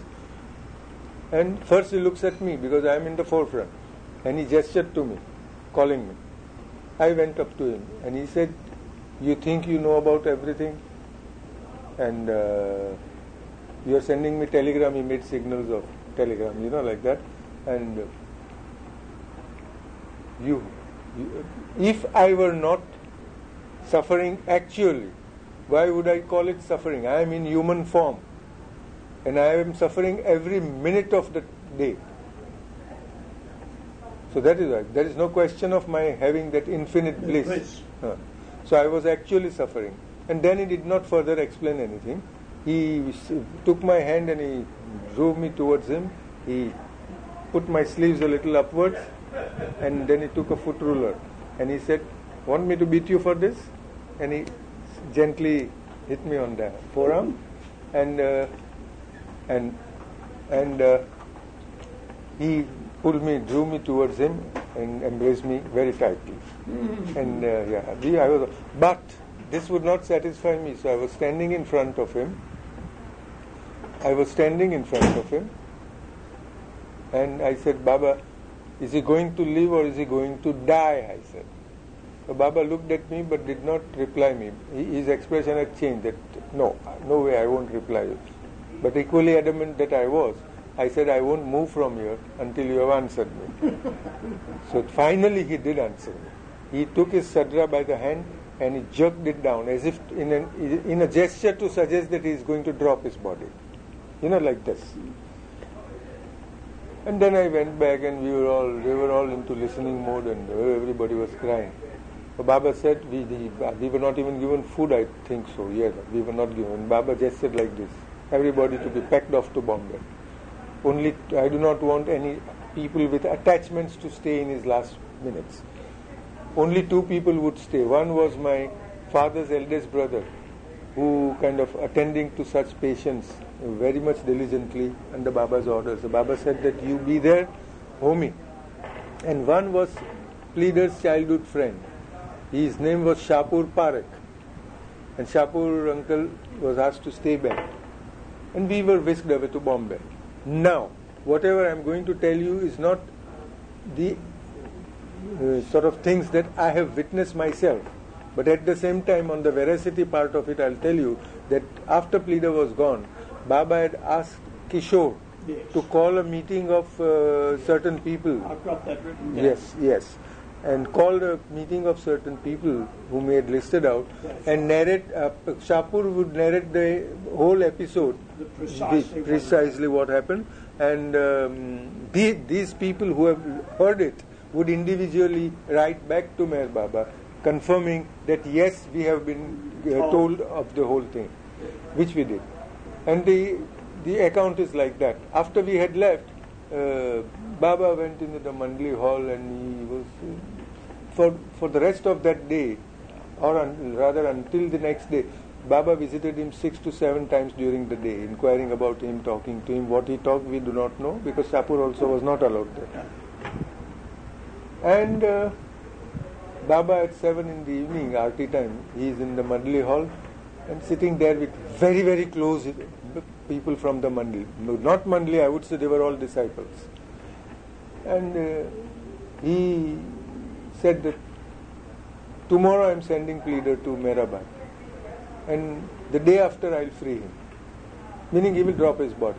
And first he looks at me, because I am in the forefront. And he gestured to me, calling me. I went up to him, and he said, "You think you know about everything? And you are sending me telegram." He made signals of telegram, like that. And if I were not suffering actually, why would I call it suffering? I am in human form, and I am suffering every minute of the day. So that is why. There is no question of my having that infinite bliss. So I was actually suffering. And then he did not further explain anything. He took my hand and he drew me towards him. He put my sleeves a little upwards, and then he took a foot ruler. And he said, "Want me to beat you for this?" And he gently hit me on the forearm, and he pulled me, drew me towards him, and embraced me very tightly. But this would not satisfy me, so I was standing in front of him. And I said, "Baba, is he going to live or is he going to die?" I said. So Baba looked at me but did not reply me. His expression had changed, that no way, I won't reply you. But equally adamant that I was, I said, "I won't move from here until you have answered me." So finally he did answer me. He took his sadra by the hand and he jerked it down, as if in a gesture to suggest that he is going to drop his body. Like this. And then I went back, and they were all into listening mode, and everybody was crying. So Baba said, we were not even given food, I think so. Yes, we were not given. Baba gestured like this. Everybody to be packed off to Bombay. Only I do not want any people with attachments to stay in his last minutes. Only 2 people would stay. One was my father's eldest brother, who kind of attending to such patients very much diligently under Baba's orders. So Baba said that you be there, Homi. And one was pleader's childhood friend. His name was Shapur Parekh. And Shapur uncle was asked to stay back. And we were whisked away to Bombay. Now, whatever I am going to tell you is not the sort of things that I have witnessed myself. But at the same time, on the veracity part of it, I'll tell you that after Pleader was gone, Baba had asked Kishore to call a meeting of certain people. I've got that written down. Yes. And called a meeting of certain people whom he had listed out, and narrate. Shapur would narrate the whole episode, precisely what happened, and these people who have heard it would individually write back to Meher Baba, confirming that yes, we have been told of the whole thing, which we did. And the account is like that. After we had left, Baba went into the Mandli hall, and he was for the rest of that day, or rather until the next day, Baba visited him 6 to 7 times during the day, inquiring about him, talking to him. What he talked, we do not know, because Shapur also was not allowed there. And Baba at 7 in the evening, Aarti time, he is in the Mandli hall and sitting there with very, very close people from the Mandli. Not Mandli, I would say they were all disciples. And he said that tomorrow I am sending Pleader to Mehrabad, and the day after I'll free him, meaning he will drop his body.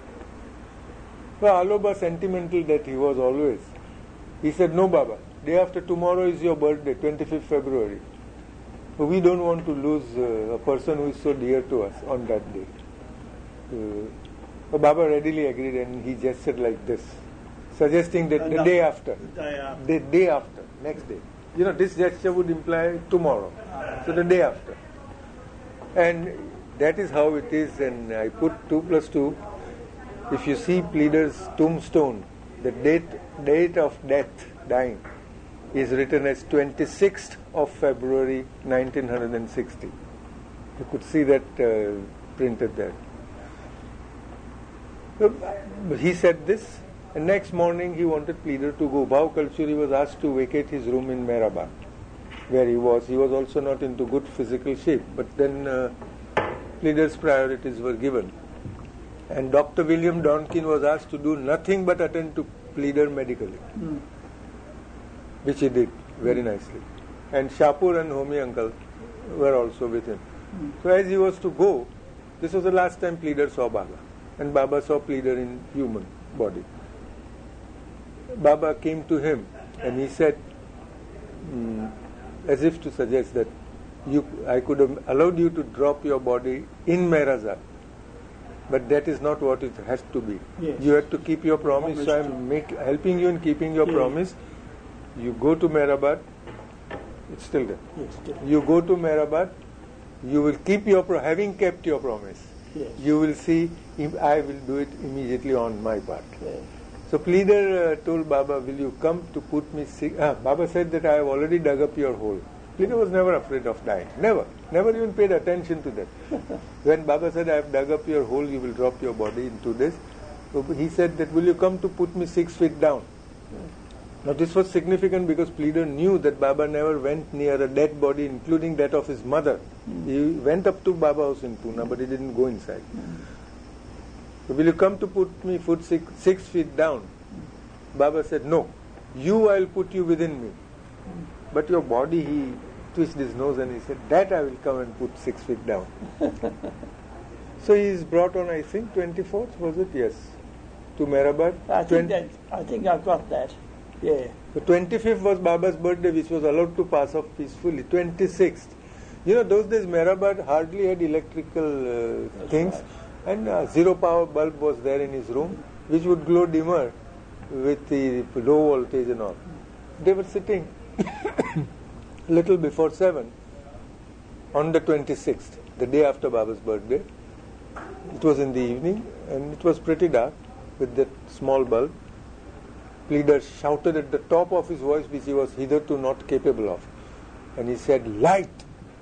Well, Aloba, sentimental that he was always, he said, no Baba, day after tomorrow is your birthday, 25th February. So we don't want to lose a person who is so dear to us on that day. So Baba readily agreed, and he gestured like this, suggesting that the day after. The day after, next day. This gesture would imply tomorrow. So the day after. And that is how it is, and I put 2 plus 2. If you see Pleader's tombstone, the date of death, dying, is written as 26th of February 1960. You could see that printed there. So he said this, and next morning he wanted Pleader to go. Bhau Kalchuri was asked to vacate his room in Mehrabad, where he was. He was also not into good physical shape, but then Pleader's priorities were given. And Dr. William Donkin was asked to do nothing but attend to Pleader medically, which he did very nicely. And Shapur and Homi uncle were also with him. So as he was to go, this was the last time Pleader saw Baba, and Baba saw Pleader in human body. Baba came to him and he said, as if to suggest that I could have allowed you to drop your body in Mehrazad, but that is not what it has to be. Yes. You have to keep your promise, so I am helping you in keeping your promise. You go to Mehrabad, it's still there. Yes, you go to Mehrabad, you will keep your having kept your promise. Yes. You will see, I will do it immediately on my part. Yes. So Pleader told Baba, will you come to put me Baba said that I have already dug up your hole. Pleader was never afraid of dying. Never even paid attention to that. When Baba said, I have dug up your hole, you will drop your body in 2 days. So he said that, will you come to put me 6 feet down? Now this was significant because Pleader knew that Baba never went near a dead body, including that of his mother. He went up to Baba house in Pune, but he didn't go inside. So will you come to put me 6 feet down? Baba said, no. I'll put you within me. But your body, he twisted his nose and he said, that I will come and put 6 feet down. So he is brought on, I think, 24th, was it? Yes. To Mehrabad. I think I've got that. Yeah. The 25th was Baba's birthday, which was allowed to pass off peacefully. 26th. Those days Mehrabad hardly had electrical things. Right. And zero power bulb was there in his room, which would glow dimmer with the low voltage and all. They were sitting a little before 7 on the 26th, the day after Baba's birthday. It was in the evening and it was pretty dark with that small bulb. Pleader shouted at the top of his voice, which he was hitherto not capable of. And he said, light!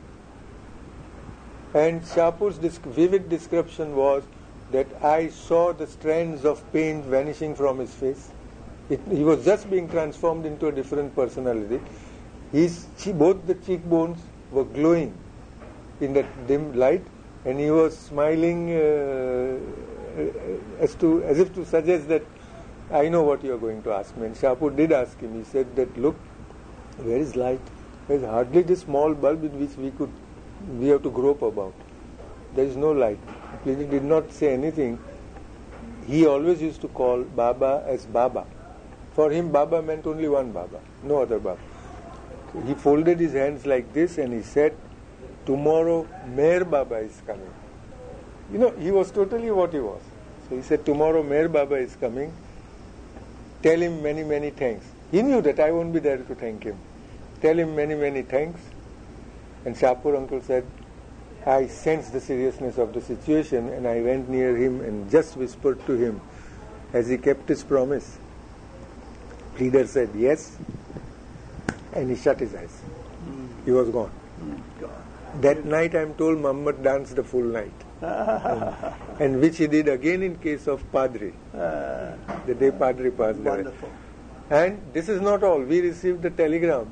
And Shapur's vivid description was that I saw the strands of pain vanishing from his face. He was just being transformed into a different personality. Both the cheekbones were glowing in that dim light, and he was smiling as if to suggest that I know what you are going to ask me. And Shapur did ask him. He said that, look, where is light? There is hardly this small bulb in which we have to grope about. There is no light. He did not say anything. He always used to call Baba as Baba. For him, Baba meant only one Baba, no other Baba. So he folded his hands like this and he said, tomorrow Meher Baba is coming. You know, he was totally what he was. So he said, tomorrow Meher Baba is coming. Tell him many, many thanks. He knew that I won't be there to thank him. Tell him many, many thanks. And Shapur uncle said, I sensed the seriousness of the situation and I went near him and just whispered to him, has he kept his promise? Pleader said yes, and he shut his eyes. He was gone. That night I am told Muhammad danced the full night. And which he did again in case of Padri, the day Padri passed away. Wonderful. And this is not all. We received a telegram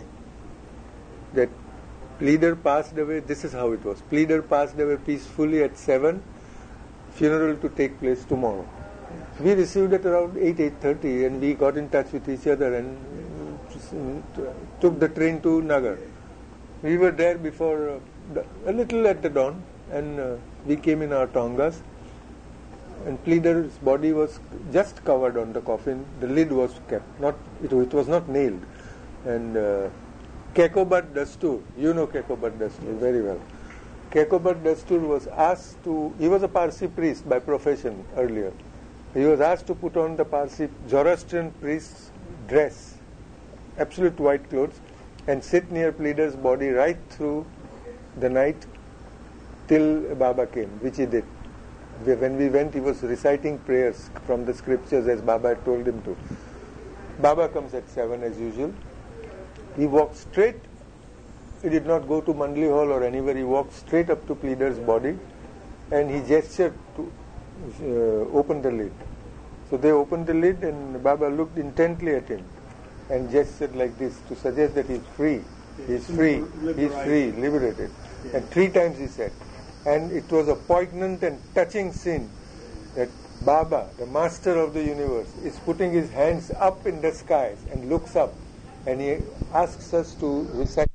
that Pleader passed away. This is how it was. Pleader passed away peacefully at 7, funeral to take place tomorrow. We received it around 8:30 and we got in touch with each other and took the train to Nagar. We were there before, a little at the dawn, and we came in our tongas, and Pleader's body was just covered on the coffin. The lid was kept, it was not nailed. And Kekobat Dastur, you know Kekobat Dastur very well. Kekobat Dastur was asked to, he was a Parsi priest by profession earlier. He was asked to put on the Parsi Zoroastrian priest's dress, absolute white clothes, and sit near Pleader's body right through the night till Baba came, which he did. When we went, he was reciting prayers from the scriptures as Baba had told him to. Baba comes at 7 as usual. He walked straight. He did not go to Mandli Hall or anywhere. He walked straight up to Pleader's body and he gestured to open the lid. So they opened the lid and Baba looked intently at him and gestured like this to suggest that he is free. He is free. He is free, liberated. And 3 times he said. And it was a poignant and touching scene that Baba, the master of the universe, is putting his hands up in the skies and looks up and he asks us to recite